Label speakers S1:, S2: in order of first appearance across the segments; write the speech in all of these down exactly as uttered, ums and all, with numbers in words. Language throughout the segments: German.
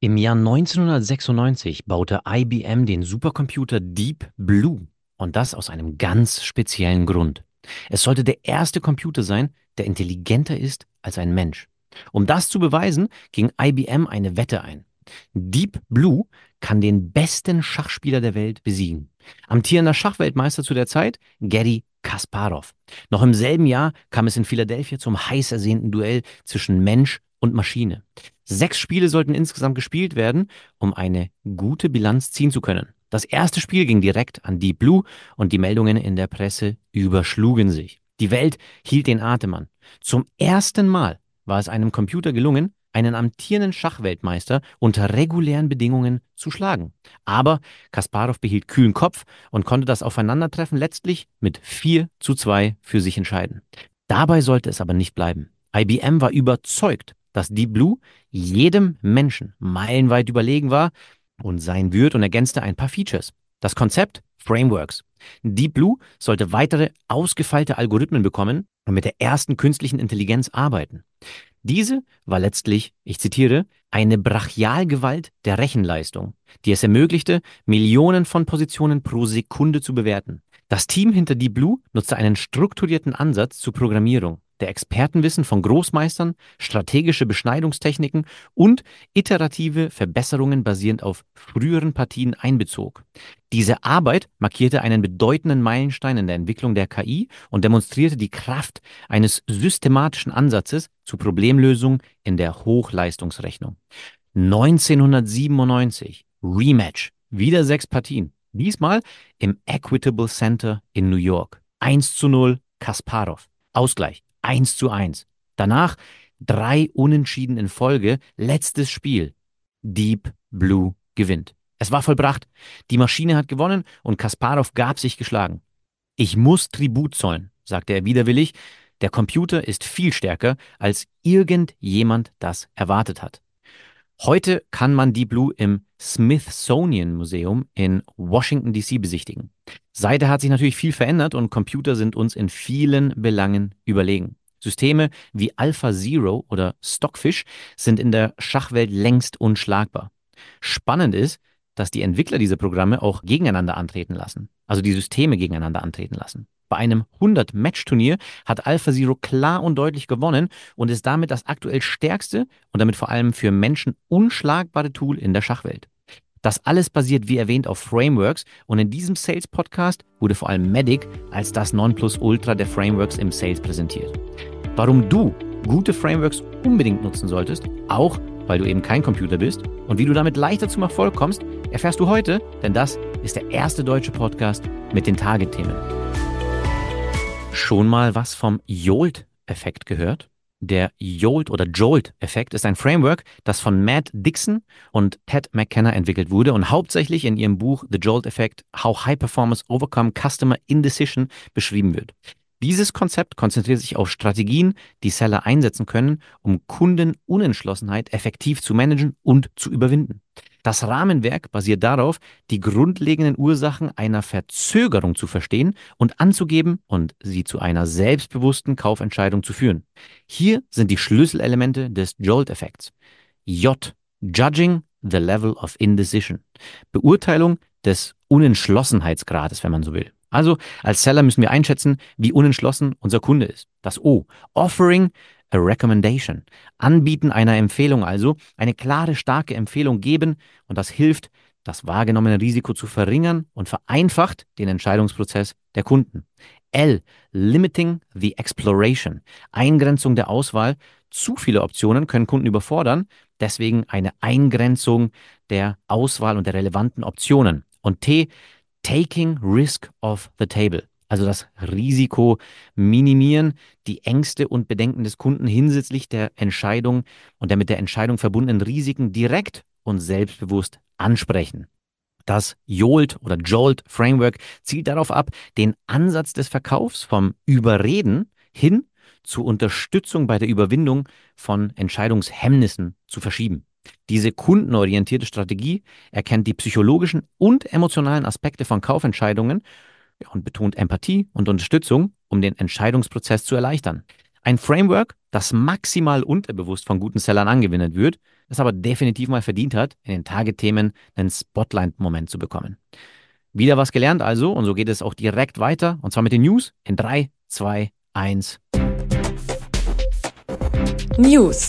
S1: Im Jahr neunzehnhundertsechsundneunzig baute I B M den Supercomputer Deep Blue und das aus einem ganz speziellen Grund. Es sollte der erste Computer sein, der intelligenter ist als ein Mensch. Um das zu beweisen, ging I B M eine Wette ein. Deep Blue kann den besten Schachspieler der Welt besiegen. Amtierender Schachweltmeister zu der Zeit, Garry Kasparov. Noch im selben Jahr kam es in Philadelphia zum heiß ersehnten Duell zwischen Mensch und Maschine. Sechs Spiele sollten insgesamt gespielt werden, um eine gute Bilanz ziehen zu können. Das erste Spiel ging direkt an Deep Blue und die Meldungen in der Presse überschlugen sich. Die Welt hielt den Atem an. Zum ersten Mal war es einem Computer gelungen, einen amtierenden Schachweltmeister unter regulären Bedingungen zu schlagen. Aber Kasparov behielt kühlen Kopf und konnte das Aufeinandertreffen letztlich mit vier zu zwei für sich entscheiden. Dabei sollte es aber nicht bleiben. I B M war überzeugt, dass Deep Blue jedem Menschen meilenweit überlegen war und sein wird und ergänzte ein paar Features. Das Konzept Frameworks. Deep Blue sollte weitere ausgefeilte Algorithmen bekommen und mit der ersten künstlichen Intelligenz arbeiten. Diese war letztlich, ich zitiere, eine Brachialgewalt der Rechenleistung, die es ermöglichte, Millionen von Positionen pro Sekunde zu bewerten. Das Team hinter Deep Blue nutzte einen strukturierten Ansatz zur Programmierung, der Expertenwissen von Großmeistern, strategische Beschneidungstechniken und iterative Verbesserungen basierend auf früheren Partien einbezog. Diese Arbeit markierte einen bedeutenden Meilenstein in der Entwicklung der K I und demonstrierte die Kraft eines systematischen Ansatzes zur Problemlösung in der Hochleistungsrechnung. neunzehnhundertsiebenundneunzig, Rematch, wieder sechs Partien, diesmal im Equitable Center in New York. eins zu null Kasparov, Ausgleich. eins zu eins. Danach drei Unentschieden in Folge. Letztes Spiel. Deep Blue gewinnt. Es war vollbracht. Die Maschine hat gewonnen und Kasparov gab sich geschlagen. Ich muss Tribut zollen, sagte er widerwillig. Der Computer ist viel stärker, als irgendjemand das erwartet hat. Heute kann man Deep Blue im Smithsonian Museum in Washington D C besichtigen. Seither hat sich natürlich viel verändert und Computer sind uns in vielen Belangen überlegen. Systeme wie AlphaZero oder Stockfish sind in der Schachwelt längst unschlagbar. Spannend ist, dass die Entwickler diese Programme auch gegeneinander antreten lassen, also die Systeme gegeneinander antreten lassen. Bei einem hundert-Match-Turnier hat AlphaZero klar und deutlich gewonnen und ist damit das aktuell stärkste und damit vor allem für Menschen unschlagbare Tool in der Schachwelt. Das alles basiert, wie erwähnt, auf Frameworks und in diesem Sales-Podcast wurde vor allem Medic als das Nonplusultra der Frameworks im Sales präsentiert. Warum du gute Frameworks unbedingt nutzen solltest, auch weil du eben kein Computer bist und wie du damit leichter zum Erfolg kommst, erfährst du heute, denn das ist der erste deutsche Podcast mit den Target-Themen. Schon mal was vom Jolt-Effekt gehört? Der Jolt- oder Jolt-Effekt ist ein Framework, das von Matt Dixon und Ted McKenna entwickelt wurde und hauptsächlich in ihrem Buch The Jolt-Effect: How High Performers Overcome Customer Indecision beschrieben wird. Dieses Konzept konzentriert sich auf Strategien, die Seller einsetzen können, um Kundenunentschlossenheit effektiv zu managen und zu überwinden. Das Rahmenwerk basiert darauf, die grundlegenden Ursachen einer Verzögerung zu verstehen und anzugeben und sie zu einer selbstbewussten Kaufentscheidung zu führen. Hier sind die Schlüsselelemente des Jolt-Effekts. J. Judging the level of indecision. Beurteilung des Unentschlossenheitsgrades, wenn man so will. Also als Seller müssen wir einschätzen, wie unentschlossen unser Kunde ist. Das O. Offering a recommendation. Anbieten einer Empfehlung, also eine klare, starke Empfehlung geben, und das hilft, das wahrgenommene Risiko zu verringern und vereinfacht den Entscheidungsprozess der Kunden. L. Limiting the exploration. Eingrenzung der Auswahl. Zu viele Optionen können Kunden überfordern, deswegen eine Eingrenzung der Auswahl und der relevanten Optionen. Und T. Taking risk off the table. Also das Risiko minimieren, die Ängste und Bedenken des Kunden hinsichtlich der Entscheidung und der mit der Entscheidung verbundenen Risiken direkt und selbstbewusst ansprechen. Das Jolt oder Jolt Framework zielt darauf ab, den Ansatz des Verkaufs vom Überreden hin zur Unterstützung bei der Überwindung von Entscheidungshemmnissen zu verschieben. Diese kundenorientierte Strategie erkennt die psychologischen und emotionalen Aspekte von Kaufentscheidungen und betont Empathie und Unterstützung, um den Entscheidungsprozess zu erleichtern. Ein Framework, das maximal unterbewusst von guten Sellern angewendet wird, es aber definitiv mal verdient hat, in den Tagesthemen einen Spotlight-Moment zu bekommen. Wieder was gelernt also und so geht es auch direkt weiter und zwar mit den News in drei, zwei, eins.
S2: News.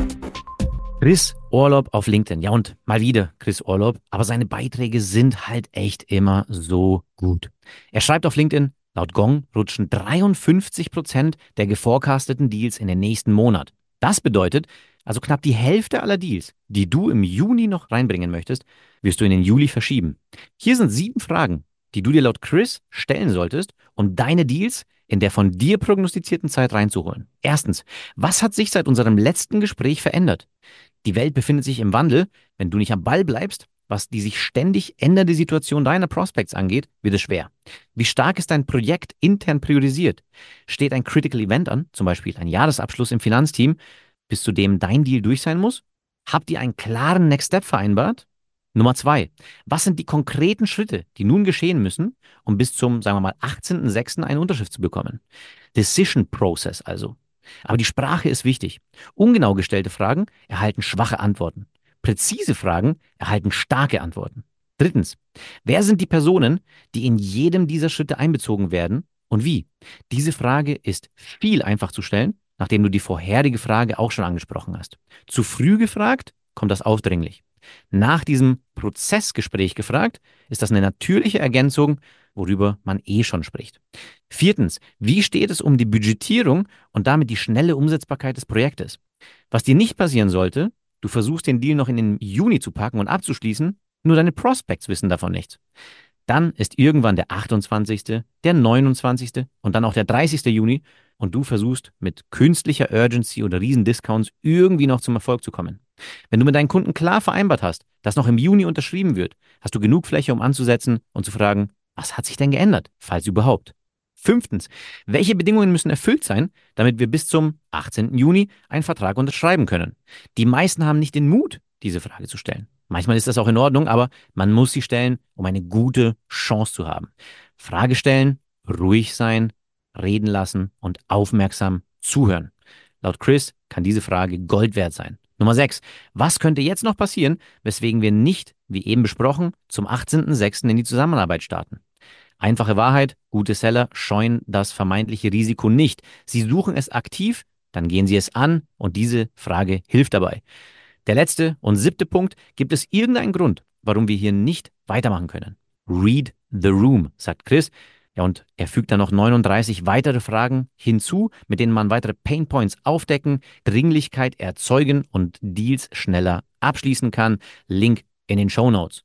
S1: Chris Urlaub auf LinkedIn. Ja, und mal wieder Chris Urlaub, aber seine Beiträge sind halt echt immer so gut. Er schreibt auf LinkedIn, laut Gong rutschen dreiundfünfzig Prozent der geforecasteten Deals in den nächsten Monat. Das bedeutet, also knapp die Hälfte aller Deals, die du im Juni noch reinbringen möchtest, wirst du in den Juli verschieben. Hier sind sieben Fragen, die du dir laut Chris stellen solltest, um deine Deals in der von dir prognostizierten Zeit reinzuholen. Erstens, was hat sich seit unserem letzten Gespräch verändert? Die Welt befindet sich im Wandel. Wenn du nicht am Ball bleibst, was die sich ständig ändernde Situation deiner Prospects angeht, wird es schwer. Wie stark ist dein Projekt intern priorisiert? Steht ein Critical Event an, zum Beispiel ein Jahresabschluss im Finanzteam, bis zu dem dein Deal durch sein muss? Habt ihr einen klaren Next Step vereinbart? Nummer zwei. Was sind die konkreten Schritte, die nun geschehen müssen, um bis zum, sagen wir mal, achtzehnten sechsten eine Unterschrift zu bekommen? Decision Process also. Aber die Sprache ist wichtig. Ungenau gestellte Fragen erhalten schwache Antworten. Präzise Fragen erhalten starke Antworten. Drittens, wer sind die Personen, die in jedem dieser Schritte einbezogen werden und wie? Diese Frage ist viel einfach zu stellen, nachdem du die vorherige Frage auch schon angesprochen hast. Zu früh gefragt, kommt das aufdringlich. Nach diesem Prozessgespräch gefragt, ist das eine natürliche Ergänzung, worüber man eh schon spricht. Viertens, wie steht es um die Budgetierung und damit die schnelle Umsetzbarkeit des Projektes? Was dir nicht passieren sollte, du versuchst den Deal noch in den Juni zu packen und abzuschließen, nur deine Prospects wissen davon nichts. Dann ist irgendwann der achtundzwanzigste, der neunundzwanzigste und dann auch der dreißigste Juni und du versuchst mit künstlicher Urgency oder Riesendiscounts irgendwie noch zum Erfolg zu kommen. Wenn du mit deinen Kunden klar vereinbart hast, dass noch im Juni unterschrieben wird, hast du genug Fläche, um anzusetzen und zu fragen, was hat sich denn geändert, falls überhaupt? Fünftens, welche Bedingungen müssen erfüllt sein, damit wir bis zum achtzehnten Juni einen Vertrag unterschreiben können? Die meisten haben nicht den Mut, diese Frage zu stellen. Manchmal ist das auch in Ordnung, aber man muss sie stellen, um eine gute Chance zu haben. Frage stellen, ruhig sein, reden lassen und aufmerksam zuhören. Laut Chris kann diese Frage Gold wert sein. Nummer sechs. Was könnte jetzt noch passieren, weswegen wir nicht, wie eben besprochen, zum achtzehnten sechsten in die Zusammenarbeit starten? Einfache Wahrheit, gute Seller scheuen das vermeintliche Risiko nicht. Sie suchen es aktiv, dann gehen sie es an und diese Frage hilft dabei. Der letzte und siebte Punkt, gibt es irgendeinen Grund, warum wir hier nicht weitermachen können? Read the room, sagt Chris. Ja, und er fügt dann noch neununddreißig weitere Fragen hinzu, mit denen man weitere Painpoints aufdecken, Dringlichkeit erzeugen und Deals schneller abschließen kann. Link in den Shownotes.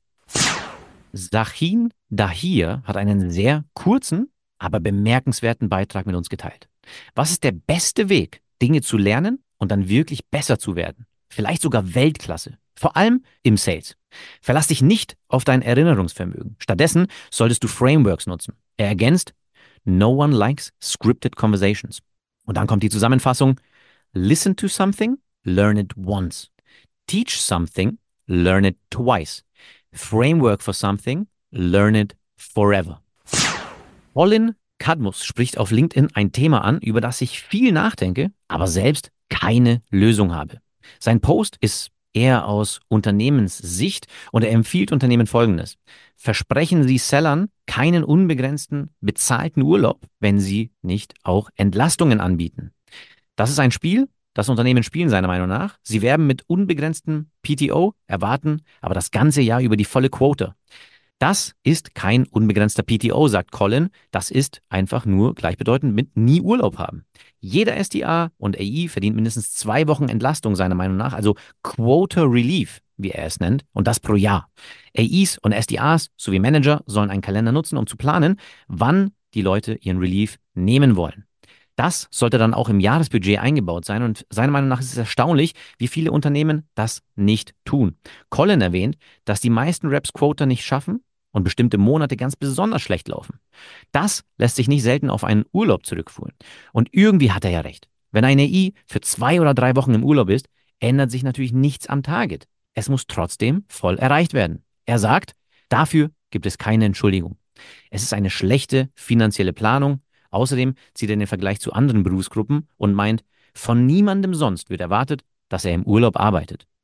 S1: Sachin Dahir hat einen sehr kurzen, aber bemerkenswerten Beitrag mit uns geteilt. Was ist der beste Weg, Dinge zu lernen und dann wirklich besser zu werden? Vielleicht sogar Weltklasse. Vor allem im Sales. Verlass dich nicht auf dein Erinnerungsvermögen. Stattdessen solltest du Frameworks nutzen. Er ergänzt, no one likes scripted conversations. Und dann kommt die Zusammenfassung, listen to something, learn it once. Teach something, learn it twice. Framework for something, learn it forever. Colin Kadmus spricht auf LinkedIn ein Thema an, über das ich viel nachdenke, aber selbst keine Lösung habe. Sein Post ist eher aus Unternehmenssicht und er empfiehlt Unternehmen Folgendes. Versprechen Sie Sellern keinen unbegrenzten, bezahlten Urlaub, wenn sie nicht auch Entlastungen anbieten. Das ist ein Spiel, das Unternehmen spielen seiner Meinung nach. Sie werben mit unbegrenztem P T O, erwarten aber das ganze Jahr über die volle Quote. Das ist kein unbegrenzter P T O, sagt Colin. Das ist einfach nur gleichbedeutend mit nie Urlaub haben. Jeder S D A und A I verdient mindestens zwei Wochen Entlastung seiner Meinung nach, also Quota Relief, wie er es nennt, und das pro Jahr. A Is und S D As sowie Manager sollen einen Kalender nutzen, um zu planen, wann die Leute ihren Relief nehmen wollen. Das sollte dann auch im Jahresbudget eingebaut sein und seiner Meinung nach ist es erstaunlich, wie viele Unternehmen das nicht tun. Colin erwähnt, dass die meisten Reps Quota nicht schaffen und bestimmte Monate ganz besonders schlecht laufen. Das lässt sich nicht selten auf einen Urlaub zurückführen. Und irgendwie hat er ja recht. Wenn ein A I für zwei oder drei Wochen im Urlaub ist, ändert sich natürlich nichts am Target. Es muss trotzdem voll erreicht werden. Er sagt, dafür gibt es keine Entschuldigung. Es ist eine schlechte finanzielle Planung. Außerdem zieht er den Vergleich zu anderen Berufsgruppen und meint, von niemandem sonst wird erwartet, dass er im Urlaub arbeitet.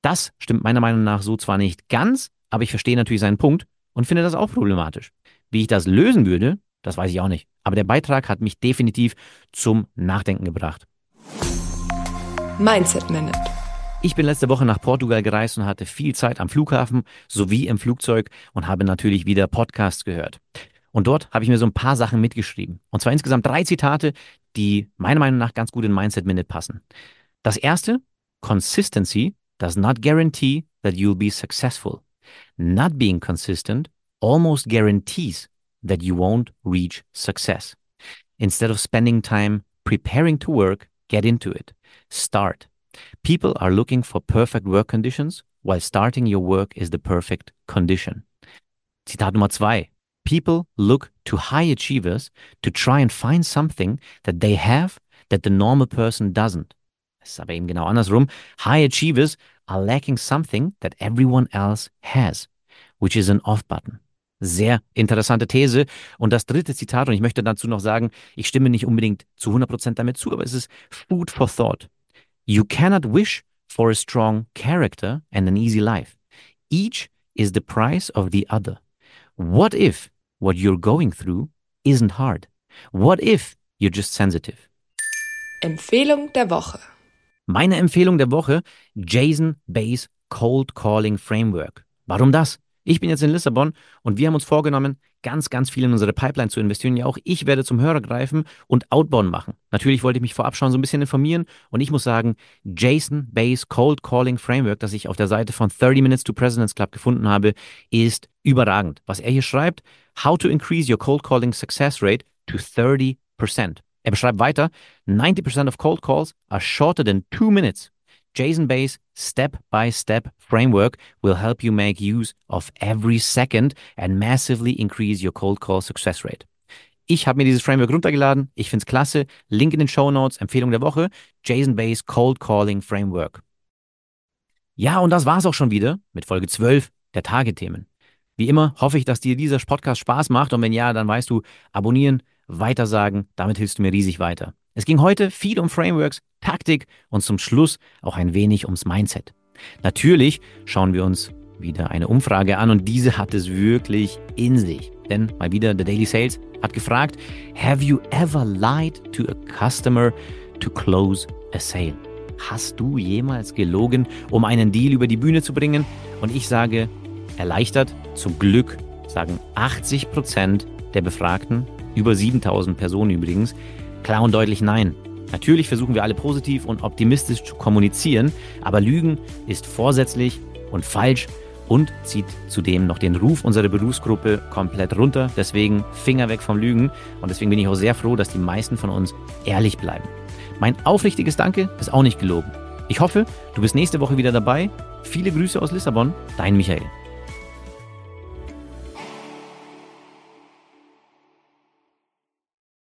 S1: Das stimmt meiner Meinung nach so zwar nicht ganz, aber ich verstehe natürlich seinen Punkt und finde das auch problematisch. Wie ich das lösen würde, das weiß ich auch nicht. Aber der Beitrag hat mich definitiv zum Nachdenken gebracht.
S2: Mindset Minute.
S1: Ich bin letzte Woche nach Portugal gereist und hatte viel Zeit am Flughafen sowie im Flugzeug und habe natürlich wieder Podcasts gehört. Und dort habe ich mir so ein paar Sachen mitgeschrieben. Und zwar insgesamt drei Zitate, die meiner Meinung nach ganz gut in Mindset Minute passen. Das erste, Consistency does not guarantee that you'll be successful. Not being consistent almost guarantees that you won't reach success. Instead of spending time preparing to work, get into it. Start. People are looking for perfect work conditions, while starting your work is the perfect condition. Zitat Nummer zwei. People look to high achievers to try and find something that they have that the normal person doesn't. Es ist aber eben genau andersrum. High achievers are lacking something that everyone else has, which is an off button. Sehr interessante These. Und das dritte Zitat, und ich möchte dazu noch sagen, ich stimme nicht unbedingt zu hundert Prozent damit zu, aber es ist Food for Thought. You cannot wish for a strong character and an easy life. Each is the price of the other. What if what you're going through isn't hard? What if you're just sensitive?
S2: Empfehlung der Woche.
S1: Meine Empfehlung der Woche, Jason Bay's Cold Calling Framework. Warum das? Ich bin jetzt in Lissabon und wir haben uns vorgenommen, ganz, ganz viel in unsere Pipeline zu investieren. Ja, auch ich werde zum Hörer greifen und Outbound machen. Natürlich wollte ich mich vorab schon so ein bisschen informieren und ich muss sagen, Jason Bay's Cold Calling Framework, das ich auf der Seite von thirty minutes to President's Club gefunden habe, ist überragend. Was er hier schreibt, how to increase your cold calling success rate to thirty percent. Er beschreibt weiter, ninety percent of cold calls are shorter than two minutes. Jason Bay's step-by-step framework will help you make use of every second and massively increase your cold call success rate. Ich habe mir dieses Framework runtergeladen. Ich finde es klasse. Link in den Shownotes. Empfehlung der Woche. Jason Bay's Cold Calling Framework. Ja, und das war's auch schon wieder mit Folge zwölf der Tagethemen. Wie immer hoffe ich, dass dir dieser Podcast Spaß macht. Und wenn ja, dann weißt du, abonnieren, weitersagen. Damit hilfst du mir riesig weiter. Es ging heute viel um Frameworks, Taktik und zum Schluss auch ein wenig ums Mindset. Natürlich schauen wir uns wieder eine Umfrage an und diese hat es wirklich in sich. Denn mal wieder The Daily Sales hat gefragt, have you ever lied to a customer to close a sale? Hast du jemals gelogen, um einen Deal über die Bühne zu bringen? Und ich sage, erleichtert, zum Glück sagen achtzig Prozent der Befragten, über siebentausend Personen übrigens, klar und deutlich nein. Natürlich versuchen wir alle positiv und optimistisch zu kommunizieren, aber Lügen ist vorsätzlich und falsch und zieht zudem noch den Ruf unserer Berufsgruppe komplett runter. Deswegen Finger weg vom Lügen und deswegen bin ich auch sehr froh, dass die meisten von uns ehrlich bleiben. Mein aufrichtiges Danke ist auch nicht gelogen. Ich hoffe, du bist nächste Woche wieder dabei. Viele Grüße aus Lissabon, dein Michael.